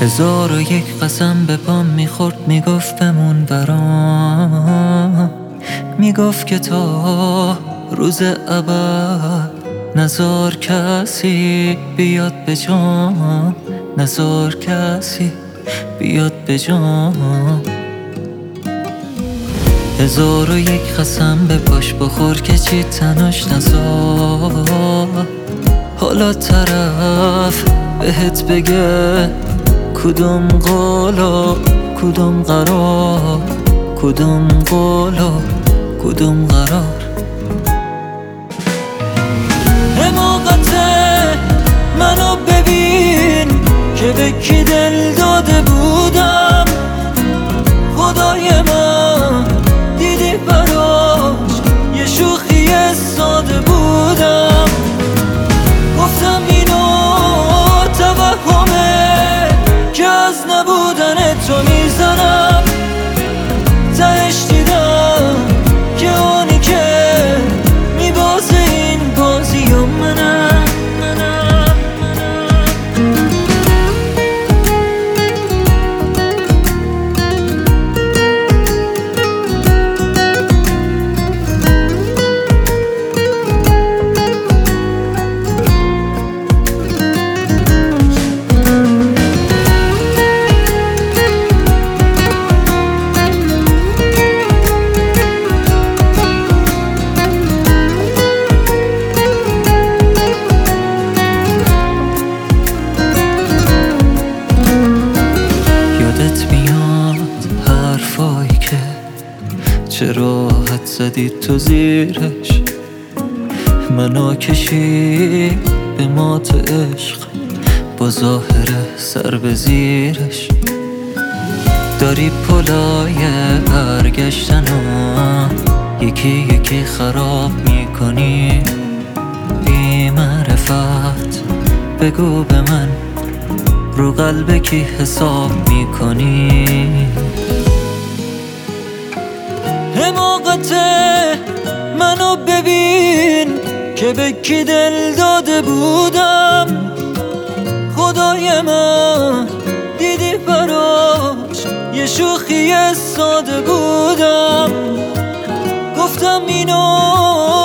1001 قسم به پام میخورد، میگفت بمون برام، میگفت که تا روز ابد نزار کسی بیاد به جام، نزار کسی بیاد به جام. 1001 قسم به پاش بخور که چی تناش نزار. حالا طرف بهت بگه کدوم قولا کدوم قرار، کدوم قولا کدوم قرار. حماقته منو ببین که به کی دل داده بودم، خدای من دیدی براش یه شوخی ساده بودم. گفتم اینو توهمه که از نبودن تو میزنم، تهش دیدم که اونی که میبازه این بازی و منم. چه راحت زدی تو زیرش، منو کشی به مات عشق با ظاهر سر به زیرش. داری پلای برگشتنو یکی یکی خراب میکنی، بی معرفت بگو به من رو قلب کی حساب میکنی. حماقته منو ببین که به کی دل داده بودم، خدای من دیدی براش یه شوخی ساده بودم. گفتم اینو